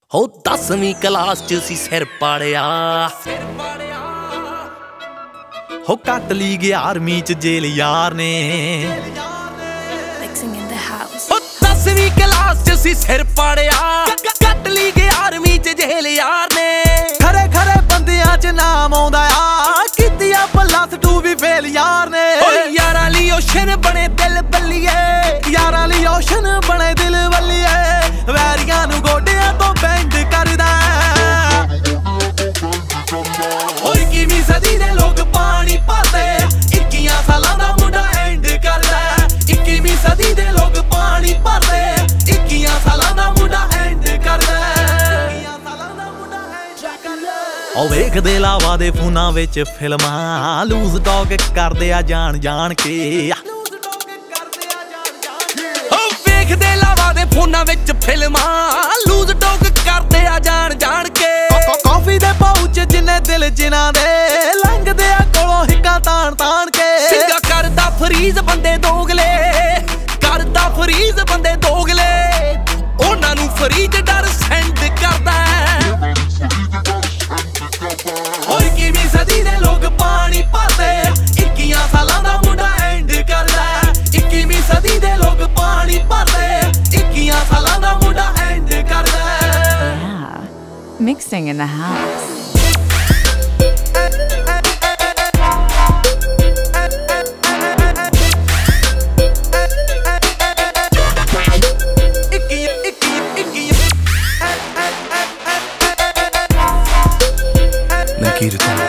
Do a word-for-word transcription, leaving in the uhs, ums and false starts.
ਹੋ ਦਸਵੀਂ ਕਲਾਸ ਚ ਸੀ ਸਿਰ ਪਾੜਿਆ ਹੋ ਕੱਟ ਲਈ ਗਿਆ ਆਰਮੀ ਚ ਜੇਲ ਯਾਰ ਨੇ ਹੋ ਦਸਵੀਂ ਕਲਾਸ ਚ ਸੀ ਸਿਰ ਪਾੜਿਆ ਕੱਟ ਲਈ ਗਿਆ ਆਰਮੀ ਚ ਜੇਲ ਯਾਰ ਨੇ ਖਰੇ ਖਰੇ ਬੰਦਿਆਂ ਚ ਨਾਮ ਆਉਂਦਾ ਆ ਕੀਤੀ ਆ ਪਲੱਸ ਟੂ ਵੀ ਫੇਲ ਯਾਰ ਨੇ ਓ ਯਾਰਾਂ ਲਈ ਓਸ਼ਨ ਬਣੇ ਦਿਲ ਬੱਲੀਏ ਯਾਰਾਂ ਲਈ ਓਸ਼ਨ ਬਣੇ ਦਿਲ ਬੱਲੀਏ ਵੈਰੀਆਂ ਨੂੰ ਗੋਡਿਆਂ ਤੋਂ ਬੈਂਡ ਕਰਦਾ ਓਏ ਕਿਵੀਂ ਸਦੀ ਦੇ ਲੋਕ ਪਾਣੀ ਭਰਦੇ ਇੱਕੀਆਂ ਸਾਲਾਂ ਦਾ ਮੁੰਡਾ ਐਂਡ ਕਰਦਾ ਇੱਕੀਵੀਂ ਸਦੀ ਦੇ ਲੋਕ ਪਾਣੀ ਭਰਦੇ ਇੱਕੀਆਂ ਸਾਲਾਂ ਦਾ ਮੁੰਡਾ ਐਂਡ ਕਰਦਾ ਇੱਕੀਆਂ ਸਾਲਾਂ ਦਾ ਮੁੰਡਾ ਐਂਡ ਕਰਦਾ ਓ ਵੇਖਦੇ ਲਾਵਾ ਦੇ ਫੋਨਾਂ ਵਿੱਚ ਫਿਲਮਾਂ ਲੂਜ਼ ਟਾਕ ਕਰਦੇ ਆ ਜਾਣ ਜਾਣ ਕੇ ਵੇਖਦੇ ਲਾਵਾ ਦੇ ਫੋਨਾਂ ਵਿੱਚ ਫਿਲਮਾਂ ਲੂਜ਼ ਟਾਕ ਕਰਦੇ ਆ ਜਾਣ ਜਾਣ ਕੇ ਕਾਫੀ ਦੇ ਪਾਉਚ ਜਿੰਨੇ ਦਿਲ ਜਿਨ੍ਹਾਂ ਦੇ ਲੰਘਦੇ ਆ ਕੋਲੋਂ ਹਿੱਕਾਂ ਤਾਣ ਤਾਣ ਕੇ ਸਿੰਘਾ ਕਰਦਾ ਫਰੀਜ਼ ਬੰਦੇ ਦੋਗਲੇ ਕਰਦਾ ਫਰੀਜ਼ ਬੰਦੇ ਦੋਗਲੇ ਉਹਨਾਂ ਨੂੰ ਫਰੀਜ਼ ਡਰ ਸੈਂਡ ਕਰਦਾ ਓਏ ਕਿਵੀਂ ਸਦੀ ਦੇ ਲੋਕ ਪਾਣੀ ਭਰਦੇ ਇੱਕੀਆਂ ਸਾਲਾਂ ਦਾ ਮੁੰਡਾ ਐਂਡ ਕਰਦਾ ਇੱਕੀਵੀਂ ਸਦੀ ਦੇ ਲੋਕ ਪਾਣੀ ਭਰਦੇ ਇੱਕੀਆਂ ਸਾਲਾਂ ਦਾ ਮੁੰਡਾ ਐਂਡ ਕਰਦਾ Mixing in the house. Nakirtan